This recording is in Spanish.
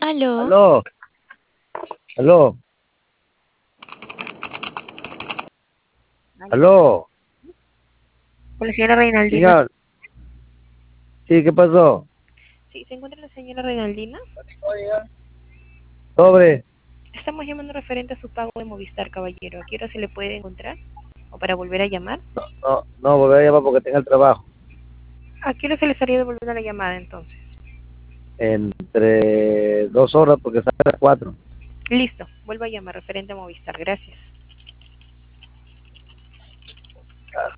Aló, Aló, aló, aló. aló. Con la señora ¿Quién Reinaldina. habla? Sí, ¿qué pasó? Sí, ¿se encuentra la señora Reinaldina? Sobre. Estamos llamando referente a su pago de Movistar, caballero. ¿A qué hora se le puede encontrar? ¿O para volver a llamar? No, no, no, volver a llamar porque tenga el trabajo. ¿A qué hora se le estaría devolviendo la llamada entonces? Entre 2 horas porque sale a las 4. Listo, vuelvo a llamar referente a Movistar. Gracias.